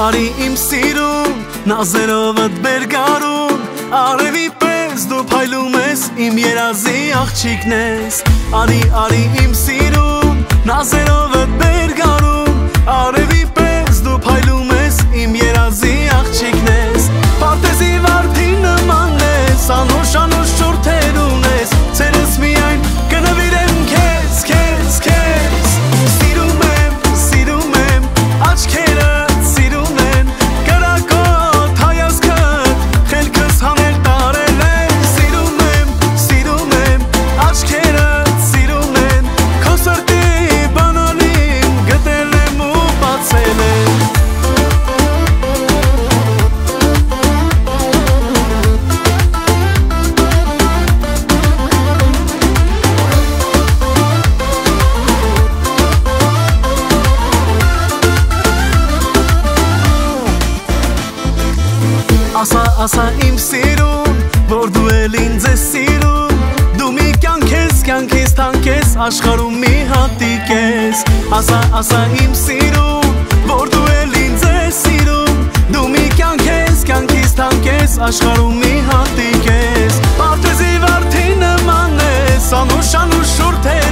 արի իմ սիրուն, նազերովդ բերգարուն, արևի պես դու փայլում ես, իմ երազի աղջիկն ես։ Արի իմ սիրուն, նազերովդ բերգարուն, արևի պես դու փայլում ես, իմ երազի աղջիկն ես։ Պարտեզի վարդի նման ես, անուշ շուրթեր ունես, ցերս միայն կնվիրեմ քեզ, քեզ, քեզ։ Սիրում եմ, աչքերդ սիրում են, կրակոտ հայացքդ, խելքս հանել տարել են։ Սիրում եմ, աչքերդ սիրում են, քո սրտի բանալին գտել եմ ու բացել եմ։ Ասա իմ սիրուն, որ դու էլ ինձ ես սիրում, դու մի կյանքես թանքես, աշխարհում մի հատիկ ես։ Ասա իմ սիրուն, որ դու էլ ինձ ես սիրում, դու մի կյանքես թանքես, աշխարհում մի հատիկ ես։ Պարտեզի վարդի նման ես, անուշ շուրթ